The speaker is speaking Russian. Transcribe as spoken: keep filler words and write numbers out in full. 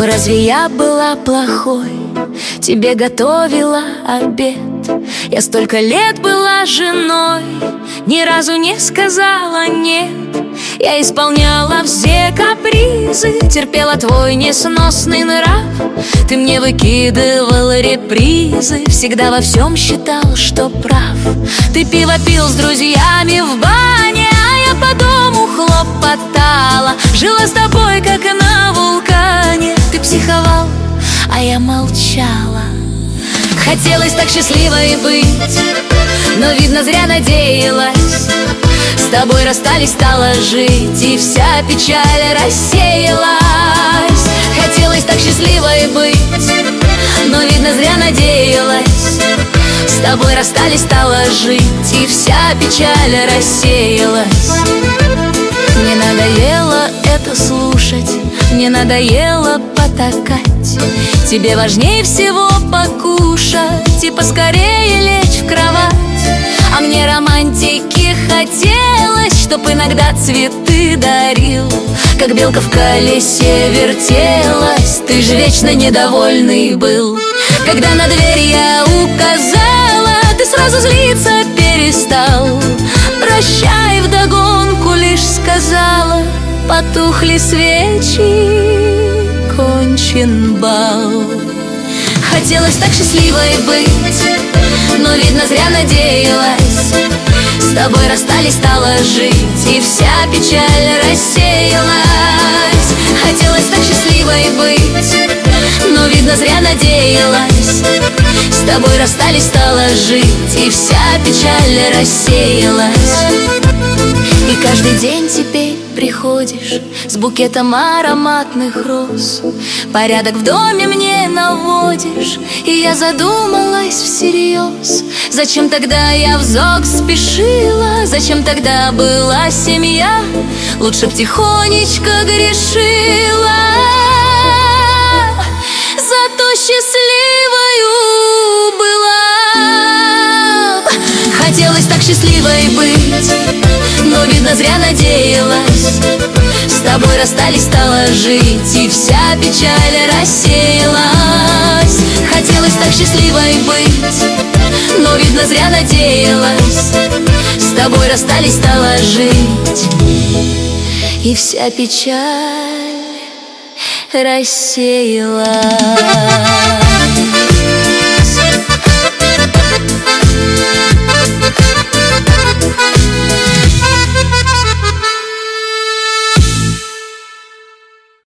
разве я была плохой? Тебе готовила обед. Я столько лет была женой, ни разу не сказала нет. Я исполняла все капризы, терпела твой несносный нрав. Ты мне выкидывал репризы, всегда во всем считал, что прав. Ты пиво пил с друзьями в бане, а я по дому хлопотала. Жила с тобой, как на вулкане. Ты психовал, а я молчала. Хотелось так счастливой быть, но, видно, зря надеялась. С тобой расстались, стала жить, и вся печаль рассеялась. Хотелось так счастливой быть, но, видно, зря надеялась. С тобой расстались, стала жить, и вся печаль рассеялась. Мне надоело это слушать, мне надоело потакать. Тебе важнее всего покушать и поскорее лечь в кровать. А мне романтики хотелось, чтоб иногда цветы дарил, как белка в колесе вертелась. Ты ж вечно недовольный был. Когда на дверь я указала, ты сразу злиться перестал. Прощай вдогонку лишь сказала: потухли свечи, кончен бал. Хотелось так счастливой быть, но, видно, зря надеялась. С тобой расстались, стала жить, и вся печаль рассеялась. Хотелось так счастливой быть, но, видно, зря надеялась. С тобой расстались, стала жить, и вся печаль рассеялась. И каждый день теперь приходишь с букетом ароматных роз. Порядок в доме мне наводишь, и я задумалась всерьез. Зачем тогда я в ЗОГ спешила? Зачем тогда была семья? Лучше б тихонечко грешила. Зато счастливою была. Хотелось так счастливой быть, но, видно, зря надеялась. С тобой расстались, стала жить, и вся печаль рассеялась. Хотелось так счастливой быть, но, видно, зря надеялась. С тобой расстались, стала жить, и вся печаль рассеялась.